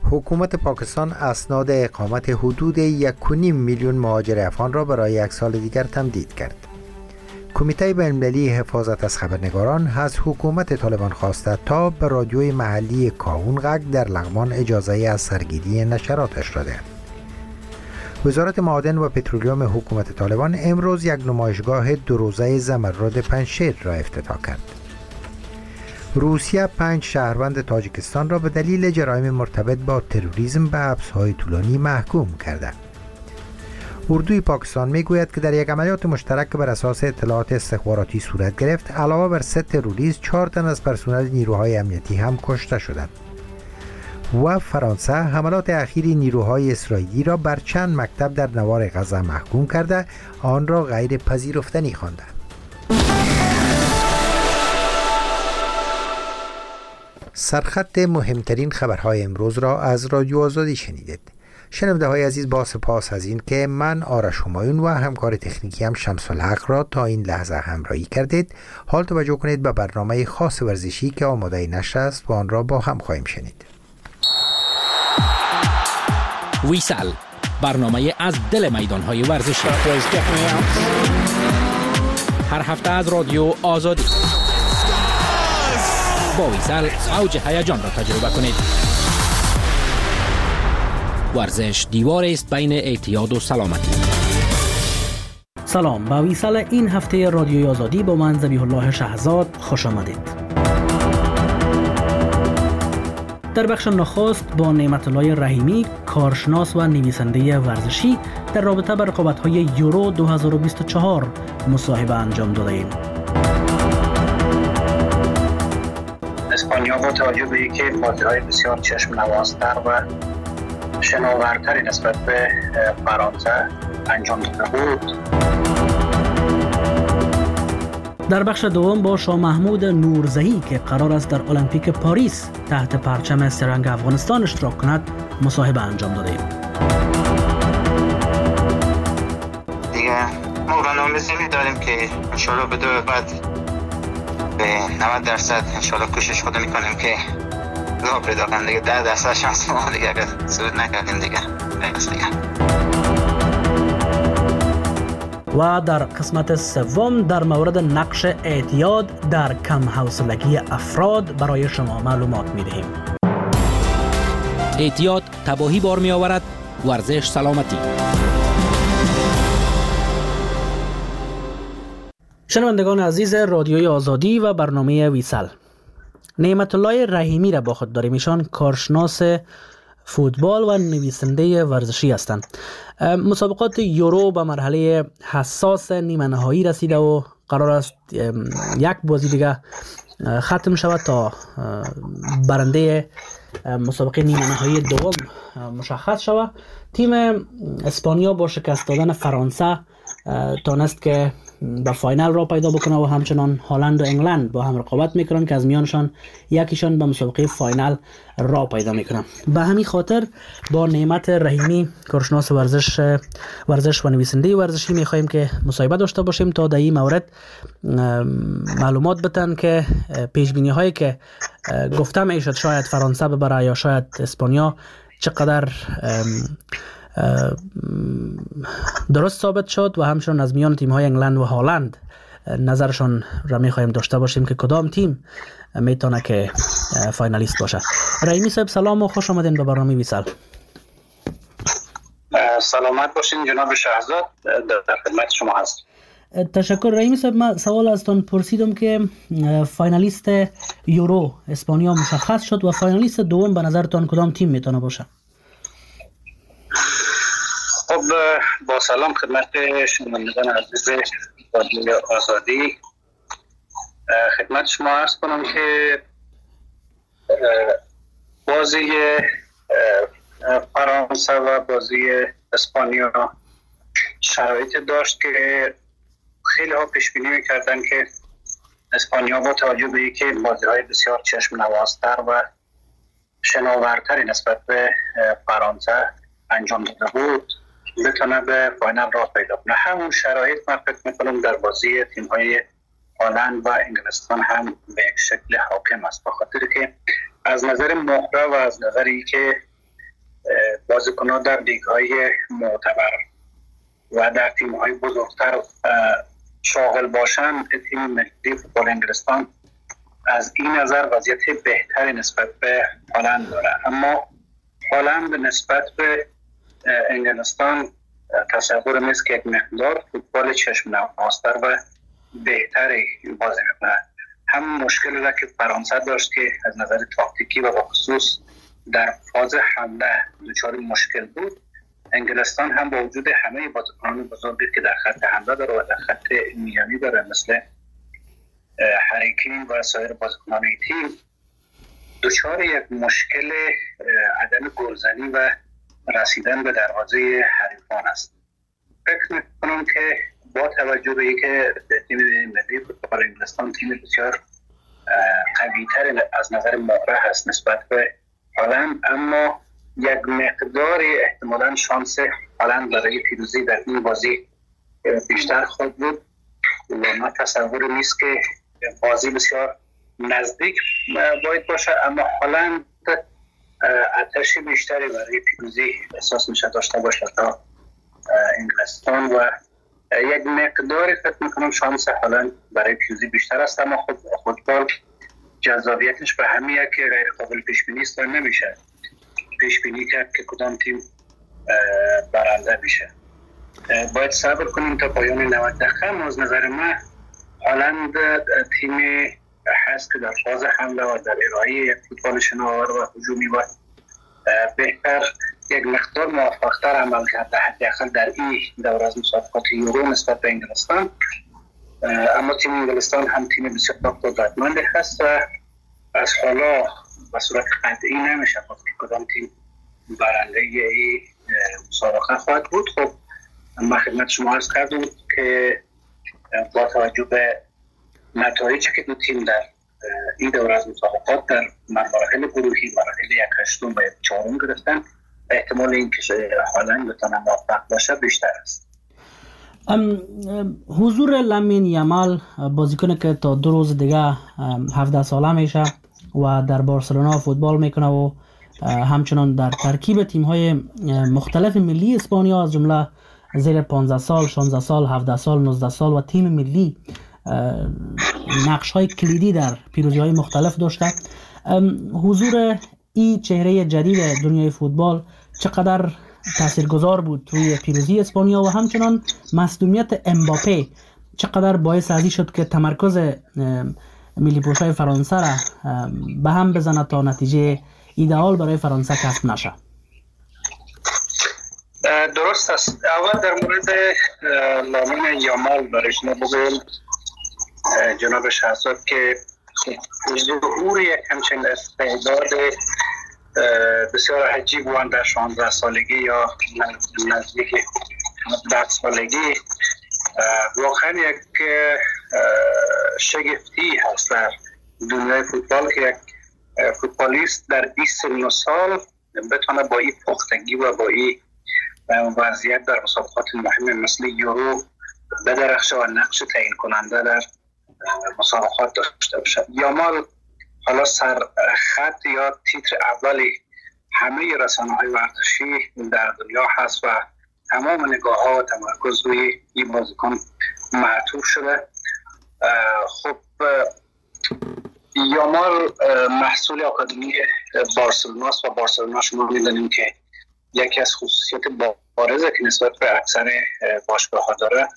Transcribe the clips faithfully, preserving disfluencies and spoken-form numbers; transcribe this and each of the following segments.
حکومت پاکستان اسناد اقامت حدود یک و نیم میلیون مهاجر افغان را برای یک سال دیگر تمدید کرد. کمیته بین‌المللی حفاظت از خبرنگاران از حکومت طالبان خواسته تا به رادیوی محلی کاهون غگ در لغمان اجازه از سرگیری نشراتش را دهد. وزارت معادن و پترولیوم حکومت طالبان امروز یک نمایشگاه دو روزه زمرد پنجشیر را افتتاح کرد. روسیه پنج شهروند تاجیکستان را به دلیل جرایم مرتبط با تروریسم به حبس‌های طولانی محکوم کرده. اردوی پاکستان میگوید که در یک عملیات مشترک بر اساس اطلاعات استخباراتی صورت گرفت، علاوه بر سه تروریست، چهار تن از پرسنل نیروهای امنیتی هم کشته شدند. و فرانسه حملات اخیر نیروهای اسرائیلی را بر چند مکتب در نوار غزه محکوم کرده، آن را غیر پذیرفتنی خوانده. سرخط مهمترین خبرهای امروز را از رادیو آزادی شنیدید. شنونده های عزیز، با سپاس از این که من آرش همایون و همکار تکنیکی هم شمس الحق را تا این لحظه همراهی کردید. حال توجه کنید به برنامه خاص ورزشی که آماده نشر است و آن را با هم خواهیم شنید. ویسال، برنامه از دل میدان‌های ورزشی، هر هفته از رادیو آزادی. با ویسال اوج هیجان را تجربه کنید. ورزش دیوار است بین اعتیاد و سلامتی. سلام، با ویسال این هفته رادیوی آزادی با من ذبیح الله شهزاد خوش آمدید. در بخش نخست با نعمت الله رحیمی، کارشناس و نویسنده ورزشی، در رابطه با رقابت‌های یورو دو هزار و بیست و چهار مصاحبه انجام داده ایم. اسپانیا با توجه به اینکه بازی‌های بسیار چشم نوازتر و شناورتری نسبت به فرانسه انجام داده بود. در بخش دوم با شاه محمود نورزهی که قرار است در المپیک پاریس تحت پرچم سرنگ افغانستان اشتراک کند مصاحبه انجام داده ایم. دیگه ما برنامه زمینی داریم که انشالله به دو بعد به نود درصد انشالله کوشش خود میکنیم که راه پیدا کنیم. دیگه ده درصد شانس ما دیگه اگر صعود نکردیم دیگه نیست دیگه. و در قسمت سوم در مورد نقش اعتیاد در کم حوصلگی افراد برای شما معلومات می‌دهیم. اعتیاد تباهی بار می‌آورد، ورزش سلامتی. شنوندگان عزیز رادیوی آزادی و برنامه ویسال، نعمت الله رحیمی را با خود داریم. ایشان کارشناس فوتبال و نویسنده ورزشی هستند. مسابقات یورو به مرحله حساس نیمه نهایی رسیده و قرار است یک بازی دیگه ختم شود تا برنده مسابقه نیمه نهایی دوم مشخص شود. تیم اسپانیا با شکست دادن فرانسه تانست که به فاینال را پیدا بکنه و همچنان هلند و انگلند با هم رقابت میکنن که از میانشان یکیشان به مسابقه فاینال را پیدا میکنن. به همین خاطر با نعمت رحیمی، کارشناس ورزش ورزش و نویسنده ورزشی، میخواهیم که مصاحبه داشته باشیم تا در این مورد معلومات بدن که پیش بینی هایی که گفته میشد شاید فرانسه ببره یا شاید اسپانیا چقدر درست ثابت شد و همچنان از میان تیم های انگلند و هالند نظرشان را میخواهیم داشته باشیم که کدام تیم میتونه که فاینالیست باشه. رحیمی صاحب سلام و خوش آمدین به برنامه ویسال. سلامت باشین جناب شهزاد، در خدمت شما هست. تشکر رحیمی صاحب. من سوال ازتون پرسیدم که فاینالیست یورو اسپانیا مشخص شد و فاینالیست دوم به نظرتون کدام تیم میتونه باشه؟ خب با سلام خدمت شنوندگان عزیز رادیوی آزادی. خدمت شما عرض کنم که بازی فرانسه و بازی اسپانیا شرایط داشت که خیلی ها پیش بینی می‌کردن که اسپانیا با توجه به اینکه بازی‌های بسیار چشم نوازتر و شناورتری نسبت به فرانسه انجام داده بود بتونه به فاینال راه پیدا کنه. همون شرایط من فکر میکنم در بازی تیم‌های هلند و انگلستان هم به یک شکل حاکم است، به خاطر که از نظر مهره و از نظری که بازیکنان در لیگ‌های معتبر و در تیم‌های بزرگتر شاغل باشند، تیم ملی فوتبال انگلستان از این نظر وضعیت بهتری نسبت به هلند داره. اما هلند نسبت به انگلستان تصور نیست که یک مقدار فوتبال چشم نوازتر و بهتری بازی میکنه. هم مشکلی را که فرانسه داشت که از نظر تاکتیکی و بخصوص در فاز حمله دچار مشکل بود، انگلستان هم با وجود همه بازیکنان بزرگی که در خط حمله داره و در خط میانی داره مثل هری کین و سایر بازیکنان تیم، دچار یک مشکل عدم گلزنی و رسیدن به دروازه حریفان است. فکر میکنم که با توجه به اینکه تیم ملی فوتبال انگلستان تیم بسیار قوی‌تر از نظر مهره هست نسبت به هلند، اما یک مقدار احتمالاً شانس هلند برای پیروزی در این بازی بیشتر خواهد بود و ما تصور نیست که بازی بسیار نزدیک باید باشه، اما هلند آتش بیشتری برای پیروزی احساس میشه داشته باشه تا انگلستان و یک مقداری فکر میکنم شانس هلند برای پیروزی بیشتر است. اما خود فوتبال جذابیتش به همیه که غیر قابل پیش بینی است و نمیشه پیش بینی کرد که کدام تیم برنده میشه. باید صبر کنیم تا پایان نود دقیقه. از نظر من هلند تیمی هست که در فاز حمله و در ارائه یک فوتبال شناور و هجومی و بهتر یک مقدار موفق‌تر عمل کرده حداقل در این دور از مسابقات یورو نسبت به انگلستان. اما تیم انگلستان هم تیم بسیار قدرتمندی هست و از حالا به صورت قطعی نمیشه گفت که کدام تیم برنده این مسابقه خواهد بود. خب من خدمت شما عرض کردم که با توجه به نتایجی که دو تیم در این دور از مسابقات در مراحل گروهی، مراحل یک هشتم و یک چهارم گرفتن، احتمال اینکه هلند بتونه موفق باشه بیشتر است. حضور لامین یامال بازیکنی که تا دو روز دیگه هفده ساله میشه و در بارسلونا فوتبال میکنه و همچنان در ترکیب تیم‌های مختلف ملی اسپانیا از جمله زیر پانزده سال، شانزده سال، هفده سال، نوزده سال و تیم ملی نقش‌های کلیدی در پیروزی‌های مختلف داشته. حضور این چهره جدید دنیای فوتبال چقدر تاثیرگذار بود توی پیروزی اسپانیا و همچنان مصدومیت امباپه چقدر باعث ازی شد که تمرکز ملی پوشای فرانسه را به هم بزنه تا نتیجه ایدئال برای فرانسه کسب نشه؟ درست است. اول در مورد لامین یامال برای شما بگویم جناب شهزاد که ظهور یک همچنین استعداد بسیار عجیب وان در شانزده سالگی یا نزدیک ده سالگی واقعا یک شگفتی هست در دنیای فوتبال که یک فوتبالیست در بیست و سال بتونه با این پختگی و با این وضعیت در مسابقات مهم مثل یورو بدرخشه و نقش تعیین کننده در مسابقات داشته باشه. یامال حالا سر خط یا تیتر اولی همه رسانه‌های ورزشی در دنیا هست و تمام نگاه ها و تمرکز روی این بازیکن معطوف شده. خب یامال محصول آکادمی بارسلونا است و بارسلونا شما می‌دونید که یکی از خصوصیات بارزه که نسبت به اکثر باشگاه‌ها داره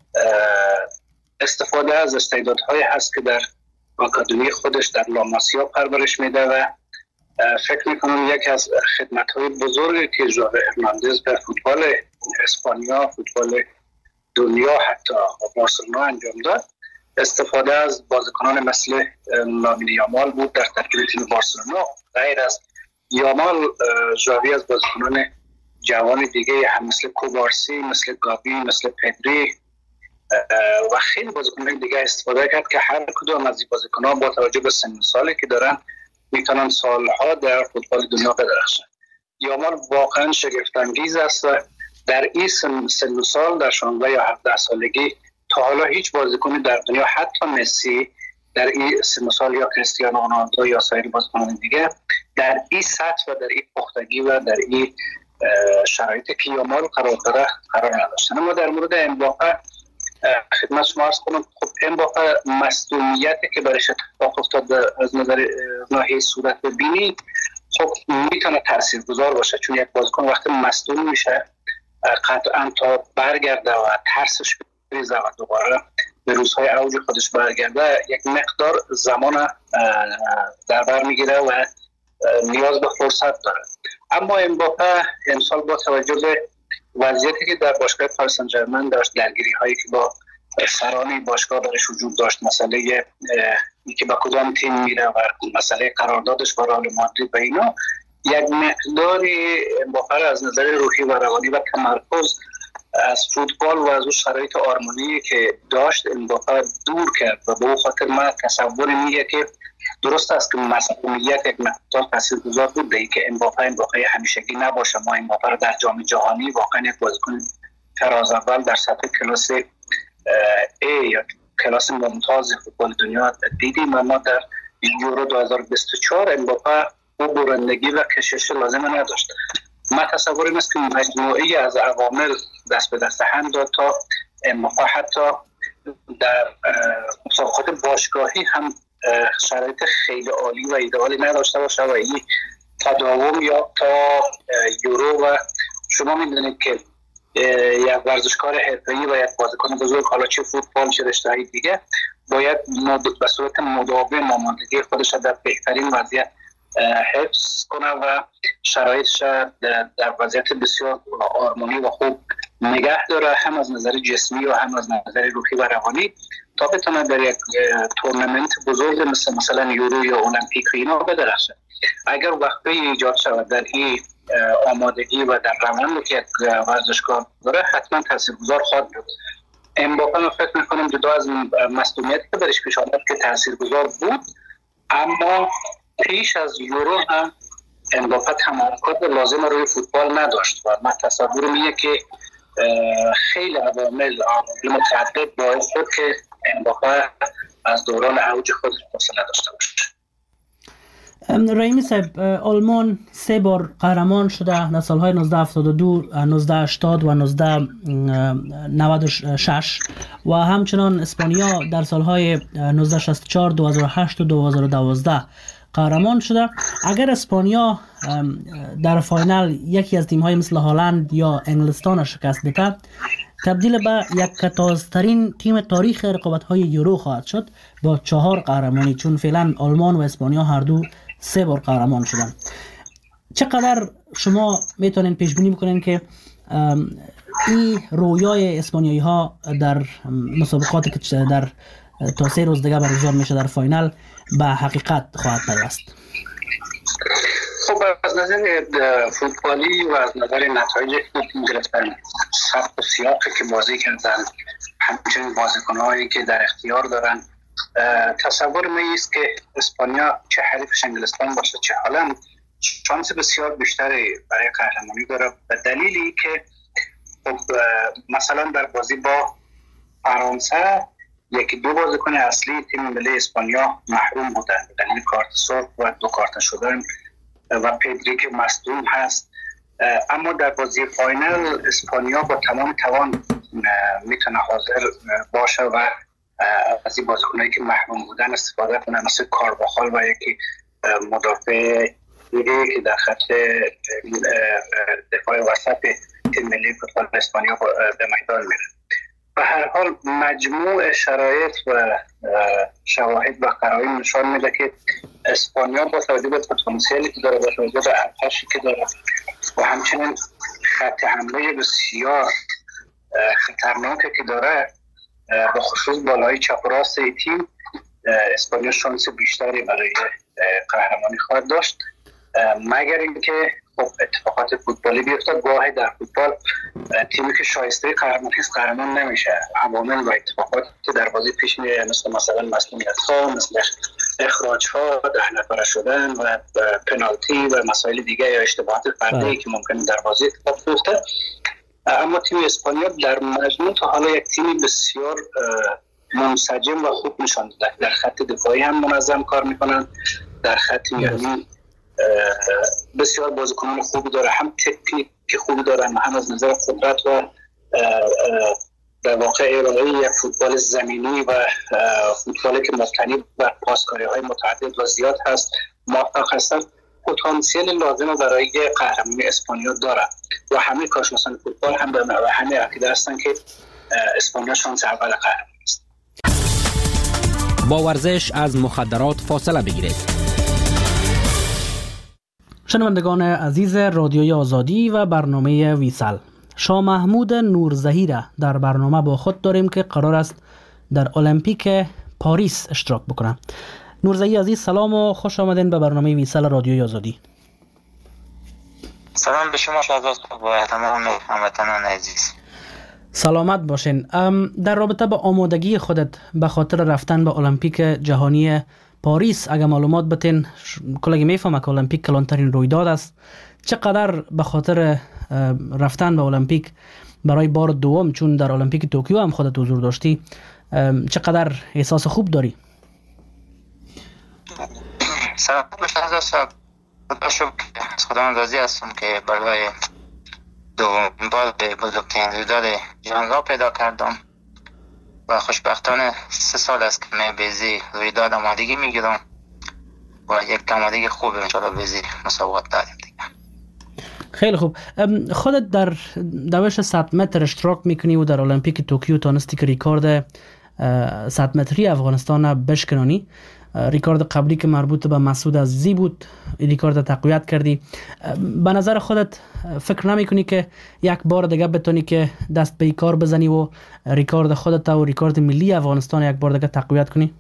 استفاده از استعدادهایی هست که در آکادمی خودش در لاماسیا پرورش میده و فکر میکنم یکی از خدمت‌های بزرگی که ژاوی هرناندز در فوتبال اسپانیا، فوتبال دنیا حتی بارسلونا انجام داد استفاده از بازیکنان مثل لامین یامال بود در ترکیب تیم بارسلونا. غیر از یامال ژاوی از بازیکنان جوان دیگه هم مثل کوبارسی، مثل گابی، مثل پدری و خیلی بازیکنان دیگه استفاده کرد که هر کدوم از این بازیکنان با توجه به سن و سالی که دارن میتونن سالها در فوتبال دنیا بدرخشن. یامال واقعا شگفت انگیز است و در این سن و سال در شانزده یا هفده سالگی تا حالا هیچ بازیکنی در دنیا حتی مسی در این سه سال یا کریستیانو رونالدو یا سایر بازیکنان دیگه در این سطح و در این پختگی و در این شرایط که یامال قرار داره قرار نداشتن. اما در مورد امباپه خدمت شما عرض کنم، خب امباپه مصدومیتی که برایش اتفاق افتاد از نظر ناحیه صورت بینی خب میتونه تاثیرگذار باشه، چون یک بازیکن وقتی مصدوم میشه قطعا تا برگرده و ترسش بریزه و دوباره به روزهای اوج خودش برگرده یک مقدار زمان در بر میگیره و نیاز به فرصت داره. اما امباپه امسال با توجه به وضعیتی که در باشگاه پاریس سن ژرمن داشت، درگیری هایی که با سران باشگاه درش وجود داشت، مسئله ای که با کدام تیم میره و مسئله قراردادش با رئال مادرید و اینا، یک مقداری امباپه از نظر روحی و روانی و تمرکز از فوتبال و از اون شرایط آرمانی که داشت امباپه دور کرد و به اون خاطر من تصور میگه که درست است که مسئولیت یک مقدار تاثیرگذار بود به اینکه امباپه امباپه همیشگی نباشه. ما امباپه رو در جام جهانی واقعا یک بازیکن فراز اول در سطح کلاس A یا کلاس ممتاز فوتبال دنیا دیدیم و ما در یورو دو هزار و بیست و چهار امباپه او برندگی و کشش لازم نداشت. من تصورم است که مجموعی از عوامل دست به دست هم داد تا امباپه حتی در مسابقات باشگاهی هم شرایط خیلی عالی و ایدئالی نداشته باشه و این تداوم یا تا یورو و شما میدونید که یک ورزشکار حرفه‌ای و یک بازیکن بزرگ، حالا چه فوتبال چه رشته‌های دیگه، باید به صورت مداوم ماماندگی خودش در بهترین وضعیت حفظ کنه و شرایطش در وضعیت بسیار آرمانی و خوب نگه داره، هم از نظر جسمی و هم از نظر روحی و روانی، تا بتونه در یک تورنمنت بزرگ مثل مثلا یورو یا المپیک اینا بدرخشه. اگر وقتی ایجاد شود در این آمادگی و در روند که یک ورزشکار داره، حتما تاثیرگذار خواهد بود. امباپه من فکر میکنم جدا از مصدومیتی که برش پیش آمد که تاثیرگذار بود، اما پیش از یورو هم امباپه تمرکز لازم روی فوتبال نداشت و من تصورم اینه که خیلی عوامل متعدد باعث شد که امباپه از دوران اوج خود فاصله داشته باشه. رحیمی صاحب، آلمان سه بار قهرمان شده در سالهای نوزده هفتاد و دو، نوزده هشتاد و نوزده نود و شش و همچنان اسپانیا در سالهای نوزده شصت و چهار، دو هزار و هشت و دو هزار و دوازده قهرمان شده. اگر اسپانیا در فاینال یکی از تیم‌های مثل هالند یا انگلستان شکست بده، تبدیل به یک کتازترین تیم تاریخ رقابت‌های یورو خواهد شد با چهار قهرمانی، چون فعلا آلمان و اسپانیا هر دو سه بار قهرمان شدن. چقدر شما میتونین پیش بینی بکنین که این رویای اسپانیایی ها در مسابقاتی که در تا سه روز دیگه برگزار میشه در فاینال به حقیقت خواهد پیوست؟ خب از نظر فوتبالی و از نظر نتایجی که گرفتن، سبک و سیاقی که بازی کردن، همچنین بازیکن‌هایی که در اختیار دارن، تصور من است که اسپانیا چه حریفش انگلستان باشه چه هالند شانس بسیار بیشتری برای قهرمانی داره، به دلیلی که خب مثلا در بازی با فرانسه یکی دو بازیکن اصلی تیم ملی اسپانیا محروم بودن به دلیل کارت سرخ و دو کارت شدن و پدری که مصدوم هست، اما در بازی فاینال اسپانیا با تمام توان میتونه حاضر باشه و از این بازیکنایی که محروم بودن استفاده کنه، مثل کارواخال و یکی مدافع دیگه که در خط دفاع وسط تیم ملی فوتبال اسپانیا به میدان میره. به هر حال مجموع شرایط و شواهد و قرائن نشان میده که اسپانیا با توجه به پتانسیلی که داره، با توجه به ارتشی که داره و همچنین خط حمله بسیار خطرناکی که داره، به خصوص بالای چپ و راست تیم، اسپانیا شانس بیشتری برای قهرمانی خواهد داشت، مگر اینکه خب اتفاقات فوتبالی بیفته. گاهی در فوتبال تیمی که شایسته قهرمانی است قهرمان نمیشه. عوامل و اتفاقاتی که در بازی پیش میاد، مثل مثلا مسئولیت‌ها، مثل اخراج‌ها، ده نفره شدن و پنالتی و مسائل دیگه یا اشتباهات فردی که ممکنه در بازی اتفاق بیفته، اما تیم اسپانیا در مجموع تا حالا یک تیم بسیار منسجم و خوب نشان داده. در خط دفاعی هم منظم کار میکنن، در خط میانی بسیار بازیکنان خوبی داره، هم تکنیک خوبی دارن، هم از نظر قدرت و در واقع ارائه یک فوتبال زمینی و فوتبالی که مبتنی بر پاسکاری های متعدد و زیاد هست موفق هستن. پتانسیل لازم برای قهرمانی اسپانیا دارن و همه کارشناسان فوتبال هم به همه عقیده هستن که اسپانیا شانس اول قهرمانی است. با ورزش از مخدرات فاصله بگیرید. شنوندگان عزیز رادیوی آزادی و برنامه ویسال، شاه محمود نورزهی را در برنامه با خود داریم که قرار است در المپیک پاریس اشتراک بکنه. نورزهی عزیز سلام و خوش آمدین به برنامه ویسال رادیوی آزادی. سلام به شما شهزاد و تمام هموطنان عزیز. سلامت باشین. در رابطه با آمادگی خودت به خاطر رفتن به المپیک جهانی پاریس اگه معلومات بتین، کلگی میفهمه که المپیک کلانترین رویداد است. چقدر به خاطر رفتن به المپیک برای بار دوم، چون در المپیک توکیو هم خودت حضور داشتی، چقدر احساس خوب داری؟ سلام به شهزاد صاحب، خدا شکر از خدا راضی هستم که برای دوم بار به بزرگترین رویداد جهان را پیدا کردم و خوشبختانه سه سال است که من بیزی رویداد آمادگی میگیرم و یک آمادگی خوب انشاءالله بیزی مسابقات داریم دیگه. خیلی خوب. خودت در دوش صد متر اشتراک میکنی و در المپیک توکیو تانستی که ریکارد صد متری افغانستان بشکنانی. ریکارد قبلی که مربوط به مسعود عزیزی بود، ریکارد تقویت کردی. به نظر خودت فکر نمی کنی که یک بار دیگه بتونی که دست به کار بزنی و ریکارد خودت و ریکارد ملی افغانستان یک بار دیگه تقویت کنی؟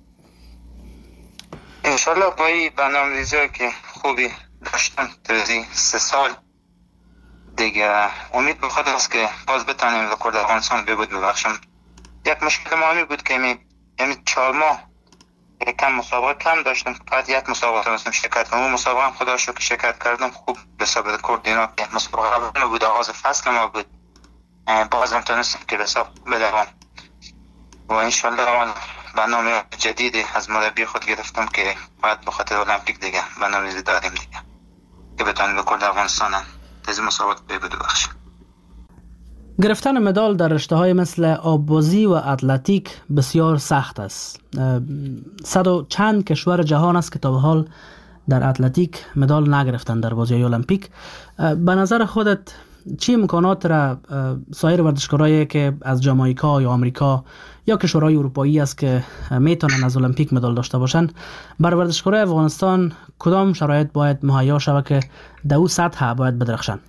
انشالله با این برنامه‌ریزی که خوبی داشتم توی سه سال دیگه امید به خود است که باز بتونیم رکورد افغانستان ببود ببخشم. یک مشکل ما بود که می یعنی چهار ماه کم مسابقه کم داشتم، فقط یک مسابقه تونستم شرکت کنم. مسابقه هم خدا شکر شرکت کردم، خوب به حساب رکورد اینا. مسابقه اول بود، آغاز فصل ما بود، بازم تونستم که به حساب بدوام و انشالله برنامه جدیدی از مربی خود گرفتم که باید به خاطر المپیک دیگه برنامه‌ریزی داریم دیگه که بتونیم رکورد افغانستان از مسابقات ببود بخشیم. گرفتن مدال در رشته‌های مثل آببازی و اتلتیک بسیار سخت است. صد و چند کشور جهان است که تا به حال در اتلتیک مدال نگرفتن در بازی‌های المپیک. به نظر خودت چی امکانات را سایر ورزشکارایی که از جامائیکا یا آمریکا یا کشورهای اروپایی است که میتونن از المپیک مدال داشته باشن، بر ورزشکارای افغانستان کدام شرایط باید مهیا شود که در او سطح باید بدرخشن؟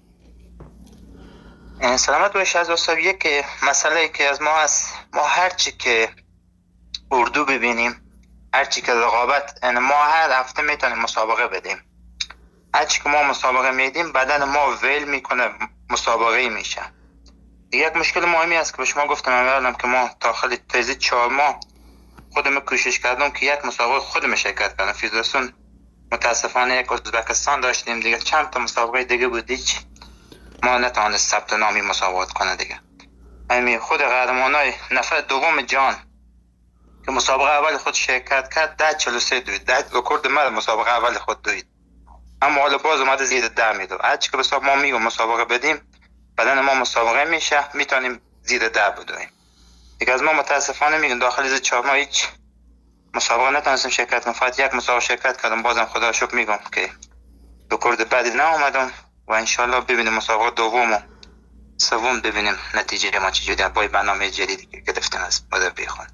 سلامت باشی از استاد. یک مسئله که از ما هست، ما هرچی که اردو ببینیم، هرچی که رقابت، یعنی ما هر هفته میتونیم مسابقه بدیم. هرچی که ما مسابقه میدیم بدن ما ویل میکنه، مسابقه میشه. یک مشکل مهمی است که به شما گفتم اولم که ما داخل تیزی چهار ماه خودم کوشش کردم که یک مسابقه خودم شرکت کنم. فدراسیون متاسفانه یک ازبکستان داشتیم دیگه، چند تا مسابقه دیگه بود، هیچ ما نتوانست ثبت نامی مسابقات کنه دیگه. همین خود قهرمانای نفر دوم جان که مسابقه اول خود شرکت کرد ده چهل و سه دوید، ده رکورد من مسابقه اول خود دوید، اما حالا باز اومده زیر ده میدو. هرچی که بساب ما میگم مسابقه بدیم بدن ما مسابقه میشه، میتونیم زیر ده بدویم دیگه. از ما متاسفانه میگم داخل زیر چهار ماه هیچ مسابقه نتونستم شرکت کنم، فقط یک مسابقه شرکت کردم. بازم خدا شکر میگم که رکورد بعدی ناومدم و انشالله ببینیم مسابقه دوم و سوم ببینیم نتیجه ما چجوریه با برنامه جدیدی که گرفتیم از مربی خود.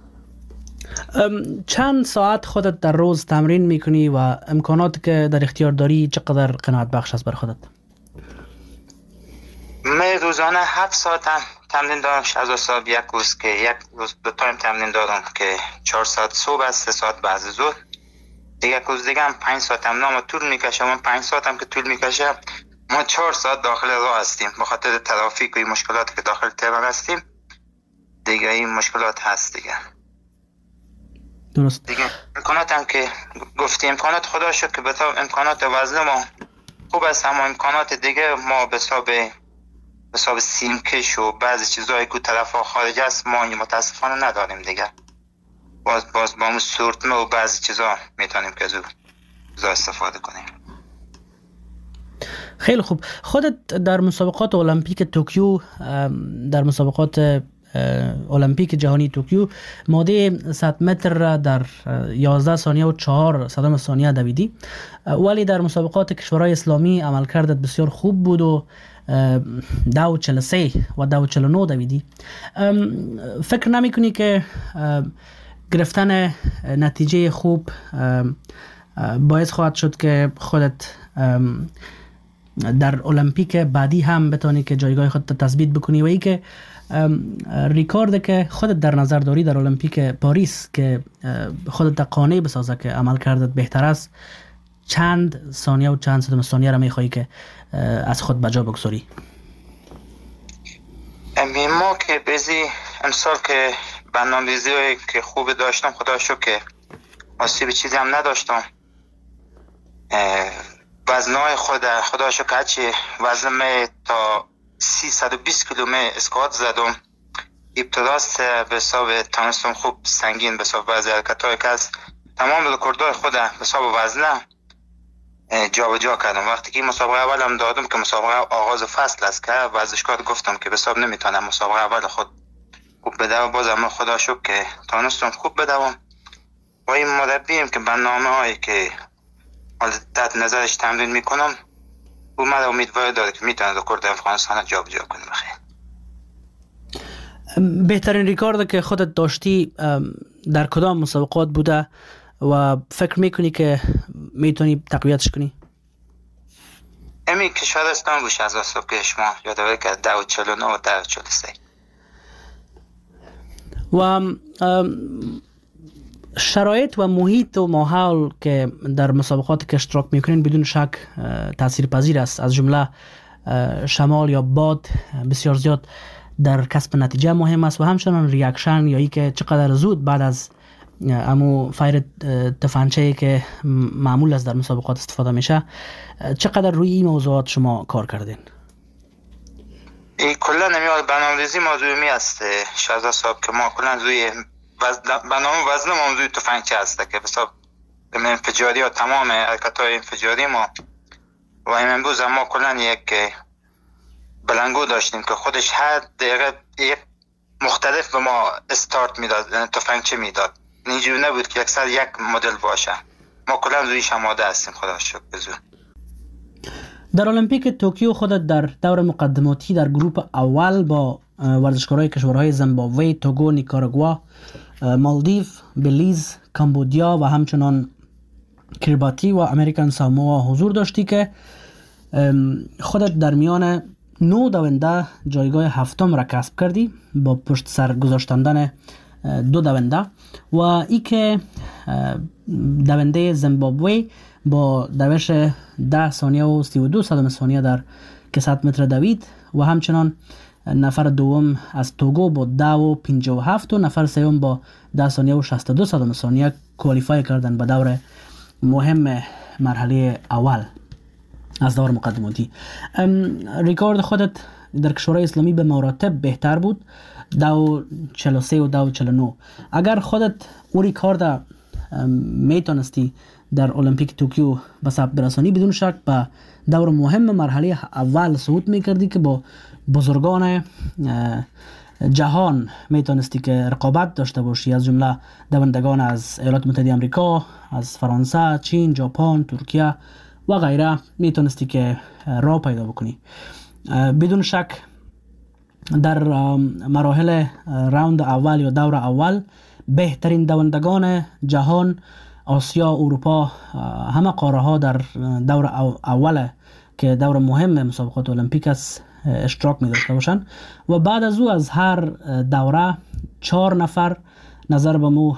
چند ساعت خودت در روز تمرین میکنی و امکانات که در اختیار داری چقدر قناعت بخش است بر خودت؟ من روزانه هفت ساعت هم تمرین دارم. شهزاد صاحب یک روز که یک روز دو تایم تمرین دارم که چهار ساعت صبح است، سه ساعت بعد از ظهر. دیگه یک روز دیگه هم پنج ساعت هم نام طول میکشه. من پنج ساعت هم که طول میکشه ما چهار ساعت داخل راه هستیم به خاطر ترافیک و این مشکلات که داخل تهران هستیم دیگه. این مشکلات هست دیگه. درست. دیگه امکانات هم که گفتیم امکانات خدا شکر که بتا امکانات وزن ما خوب است، اما امکانات دیگه ما به حساب حساب سیمکش و بعضی چیزایی که طرف خارج است ما متاسفانه نداریم دیگه. باز باز با اون سورتمه و بعضی چیزا میتونیم که از اون استفاده کنیم. خیلی خوب. خودت در مسابقات المپیک توکیو، در مسابقات المپیک جهانی توکیو ماده صد متر را در یازده ثانیه و چهار صدم ثانیه دویدی، ولی در مسابقات کشورهای اسلامی عملکردت بسیار خوب بود و دو چهل و سه و دو چهل و نه دویدی. فکر نمی کنی که گرفتن نتیجه خوب باعث خواهد شد که خودت در المپیک بعدی هم بتانی که جایگاه خودت تثبیت بکنی و ای که ریکارد که خودت در نظر داری در المپیک پاریس که خودت قانع بسازه که عمل کردت بهتر است، چند ثانیه و چند صدم ثانیه را میخوایی که از خود بجا بگذاری؟ ما که بزی امسال که برنامه‌ریزی که خوب داشتم، خدا شکر که آسیب چیزی هم نداشتم. وزنهای خود خدا شکر هرچی وزن می تا سیصد و بیست کیلومتر اسکوات زدم. ابتداست به حساب تانستم خوب سنگین به حساب بعضی حرکت‌های که از تمام رکوردهای خود به حساب وزنه جا به جا کردم. وقتی که مسابقه اولم دادم که مسابقه آغاز فصل است که ورزشکار گفتم که به حساب نمیتونم مسابقه اول خود خوب بدوم، بازم خدا شکر که تانستم خوب بدوم. و این مربیم که برنامه هایی که حالا تحت نظرش تمرین میکنم او من امیدوار داره که میتونه رکورد افغانستان جا به جا کنه. بخیر. بهترین ریکارد که خودت داشتی در کدام مسابقات بوده و فکر میکنی که میتونی تقویتش کنی؟ امی کشورستان بوش از اصاب که شما یادواری که دو چلو نه و دو چلو سه. و شرایط و محیط و ماحول که در مسابقات که اشتراک میکنین بدون شک تأثیر پذیر است، از جمله شمال یا باد بسیار زیاد در کسب نتیجه مهم است و همچنان ریاکشن یا ای که چقدر زود بعد از امو فایر تفنگچه‌ای که معمول است در مسابقات استفاده میشه، چقدر روی این موضوعات شما کار کردین؟ ای کلا نمیاد برنامه‌ریزی موضوعی است شازده صاحب که ما کلا روی برنامه وزن موضوع تفنگچه است که حساب به انفجاری و تمام حرکت‌های انفجاری ما و این امروز ما کلا یک بلنگو داشتیم که خودش هر دقیقه یک مختلف به ما استارت میداد، تفنگچه میداد. اینجوری نبود که اکثر یک مدل باشه. ما کلا رویش آماده هستیم خدا شکر بزرگ. در المپیک توکیو خودت در دور مقدماتی در گروه اول با ورزشکارای کشورهای زیمبابوه، توگو، نیکاراگوا، مالدیو، بلیز، کامبودیا و همچنان کریباتی و امریکن ساموا حضور داشتی که خودت در میان نو دونده جایگاه هفتم را کسب کردی با پشت سر گذاشتندن دو دونده و ای که دونده زیمبابوه با دوش ده ثانیه و سی و دو صدم ثانیه در کسات متر دوید و همچنان نفر دوم از توگو با ده و پنجاه و هفت و نفر سوم با ده ثانیه و شصت و دو صدم ثانیه کوالیفای کردن به دور مهم مرحله اول از دور مقدماتی. ریکارد خودت در کشورهای اسلامی به مراتب بهتر بود، دو چهل و سه و دو چهل و نه. اگر خودت او ریکارد میتونستی در المپیک توکیو به ثبت برسانی، بدون شک به دور مهم مرحله اول صعود میکردی که با بزرگان جهان میتونستی که رقابت داشته باشی، از جمله دوندگان از ایالات متحده آمریکا، از فرانسه، چین، ژاپن، ترکیه و غیره میتونستی که راه پیدا بکنی. بدون شک در مراحل راوند اول یا دور اول بهترین دوندگان جهان، آسیا، اروپا، همه قاره ها در دور اول که دور مهم مسابقات المپیک است اشتراک می داشته باشند و بعد از او از هر دوره چهار نفر نظر به مو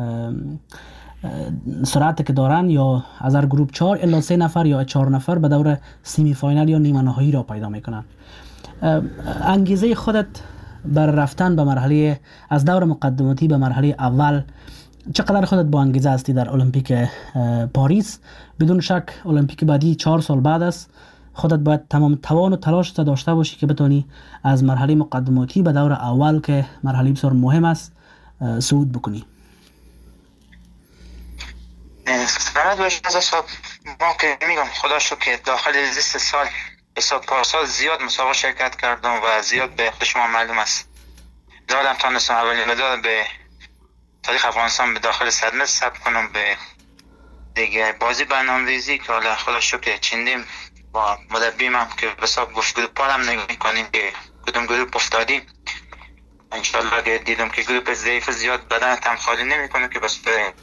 سرعت که دارن یا از هر گروپ چهار الا سه نفر یا چهار نفر به دور سیمی فاینال یا نیمه نهایی را پیدا میکنن. انگیزه خودت بر رفتن به مرحله از دور مقدماتی به مرحله اول چقدر خودت با انگیزه هستی در المپیک پاریس؟ بدون شک المپیک بعدی چهار سال بعد است خودت باید تمام توان و تلاش داشته باشی که بتونی از مرحله مقدماتی به دور اول که مرحله بسیار مهم است صعود بکنی. برای دوش از حساب ما که میگم خدا شو که داخل زیست سال حساب پارسال زیاد مسابقه شرکت کردم و زیاد به خود شما معلوم است دادم تانستم اولین مدال به تاریخ افغانستان به داخل صد متر ثبت کنم. به دیگه بازی برنامه‌ریزی که حالا خدا شو که چندیم با مدربیم هم که حساب گفت گروپ هم نگاه میکنیم که کدوم گروپ افتادیم. انشالله اگه دیدم که گروپ ضعیف زیاد بدن تم خالی نمی کنه که بس به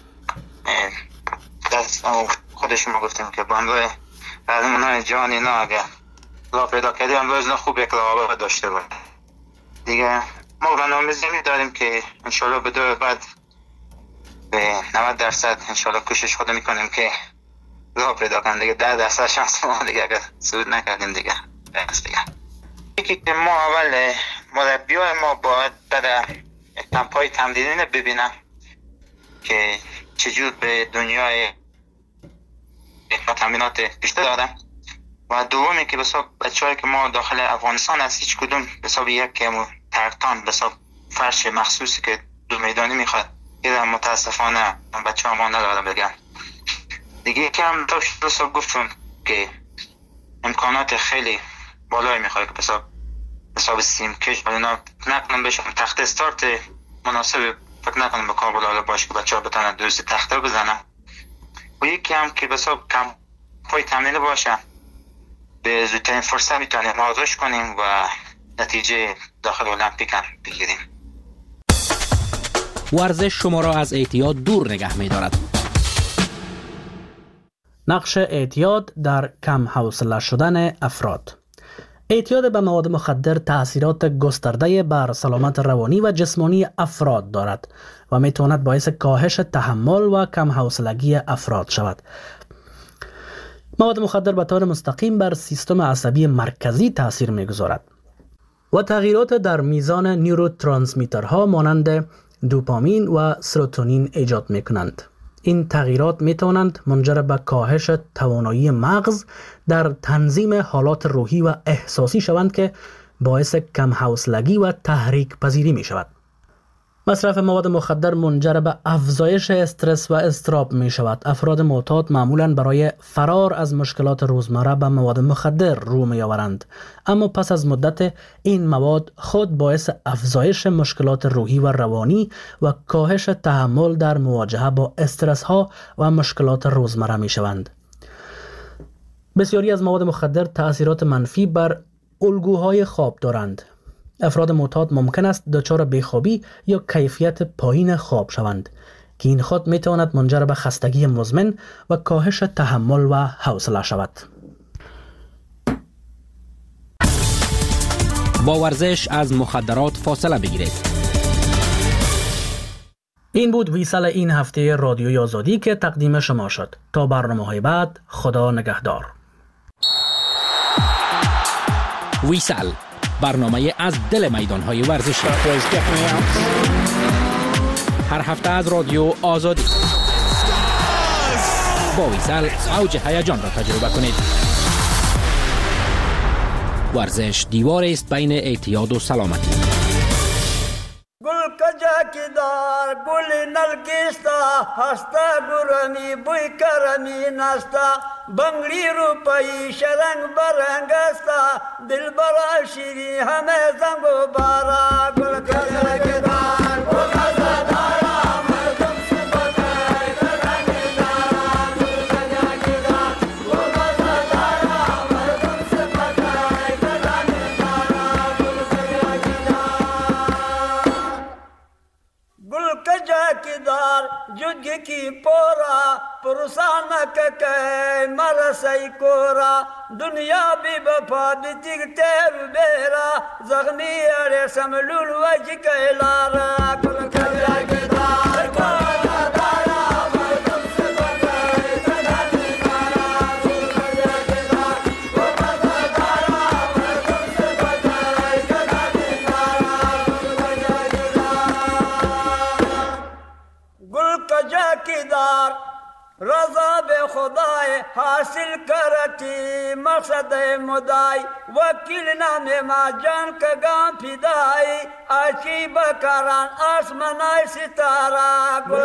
دست خودش ما گفتیم که بانده رزمانای جان اینا اگر راه پیدا کردیم امروز نه خوب یک راه داشته باید. دیگه ما برنامه زمین داریم که انشالله به دور بعد به نود درصد انشالله کوشش خود میکنیم که راه پیدا کنیم. دیگه ده درصد شانس ما دیگه اگر صعود نکردیم دیگه بس دیگه یکی که ما اول مربیای ما باید در کمپای تمرینی ببینم که چجور به دنیای تمرینات بیشتر دادم و دومی که بساب بچه هایی که ما داخل افغانستان هست هیچ کدوم بساب یک که ترکتان بساب فرش مخصوصی که دو میدانی میخواد یه متاسفانه بچه ها ما ندارم بگم. دیگه که هم داشت بساب گفتم که امکانات خیلی بالایی میخواد که بساب بساب سیم کش و اینا نکنم بشم تخت استارت مناسب فکر نکنم به کابل حالا باشه که بچه ها بتانن درست تخته بزنن و یکی هم که بساب کم پای تمرین باشه به زودترین فرصت میتونیم آغاز کنیم و نتیجه داخل المپیک هم بگیریم. ورزش شما را از اعتیاد دور نگه می‌دارد. نقش اعتیاد در کم حوصله شدن افراد. اعتیاد به مواد مخدر تأثیرات گسترده بر سلامت روانی و جسمانی افراد دارد و میتواند باعث کاهش تحمل و کم حوصلگی افراد شود. مواد مخدر به طور مستقیم بر سیستم عصبی مرکزی تأثیر میگذارد و تغییرات در میزان نیوروترانسمیترها مانند دوپامین و سروتونین ایجاد میکنند. این تغییرات میتوانند منجر به کاهش توانایی مغز در تنظیم حالات روحی و احساسی شوند که باعث کم حوصلگی و تحریک پذیری می شود. مصرف مواد مخدر منجر به افزایش استرس و اضطراب می شود. افراد معتاد معمولاً برای فرار از مشکلات روزمره به مواد مخدر رو می آورند، اما پس از مدت این مواد خود باعث افزایش مشکلات روحی و روانی و کاهش تحمل در مواجهه با استرس ها و مشکلات روزمره می شوند. بسیاری از مواد مخدر تأثیرات منفی بر الگوهای خواب دارند. افراد معتاد ممکن است دچار بیخوابی یا کیفیت پایین خواب شوند که این خود می تواند منجر به خستگی مزمن و کاهش تحمل و حوصله شود. با ورزش از مخدرات فاصله بگیرید. این بود ویسال این هفته رادیوی آزادی که تقدیم شما شد. تا برنامه‌های بعد، خدا نگهدار. ویسال، برنامه از دل میدان‌های ورزشی. هر هفته از رادیو آزادی. با ویسال اوج هیجان را تجربه کنید. ورزش دیواری است بین اعتیاد و سلامتی. گل کجا کی دار گل نرگستا هستا گرانی بوی کرمی ناستا بنگلی روپایی شرنگ برنگستا دل برا شیری همه زنگ و بارا گل کجا کی دار گل کجا دارا مردم سے بتائے کرانی دارا گل کجا کی دار گل کجا دارا مردم سے بتائے کرانی دارا گل کجا کی دار گل کجا کی دار جگی کی پورا پرسان که مرسی کورا دنیا بی بپا دیگ تیر بیرا زغنی اره سملول وجی کهلارا گل کجا کی دار کجا دارا مردم سے بتائی تدانی دارا گل کجا کی دار گل کجا دارا مردم سے بتائی تدانی دارا گل کجا کی دار گل کجا کی دار रजा बे खुदाए हासिल करती मकसद मुदाई वकील नामे मा जान का गां फिदाई आची बकरान आसमानाई सितारा